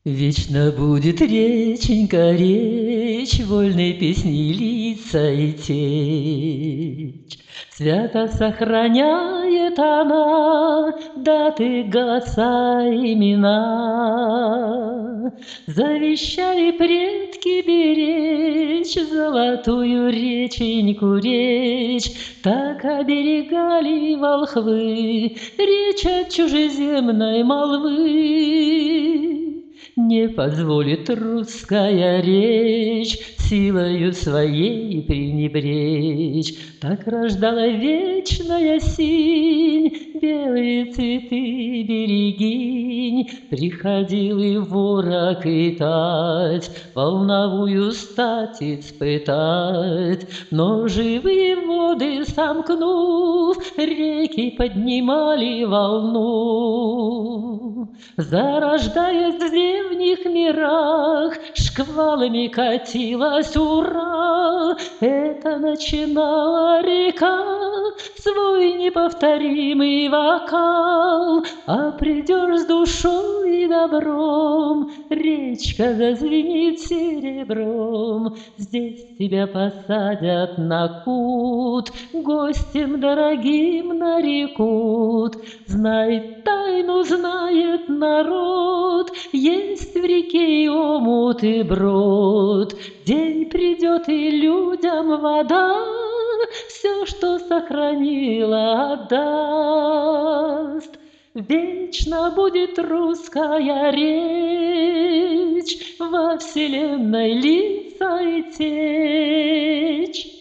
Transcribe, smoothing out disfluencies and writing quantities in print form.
Вечно будет реченька, речь, вольной песни лица и течь. Свято сохраняет она даты годца имена. Завещали предки беречь золотую реченьку речь, так оберегали волхвы речь от чужеземной молвы. Не позволит русская речь силою своей пренебречь. Так рождала вечная синь белые цветы берегинь. Приходил и ворог и тать волновую стать испытать, но живые воды сомкнув, реки поднимали волну. Зарождаясь в древних мирах, шквалами катилась ура. Это начинала река свой неповторимый вокал. А придешь с душой и добром, речка зазвенит серебром. Здесь тебя посадят на кут, гостем дорогим нарекут. Знает тайну, знает народ, есть в реке и омут и брод. День придет, и людям вода все, что сохранила, отдаст. Вечно будет русская речь, во вселенной лица и течь.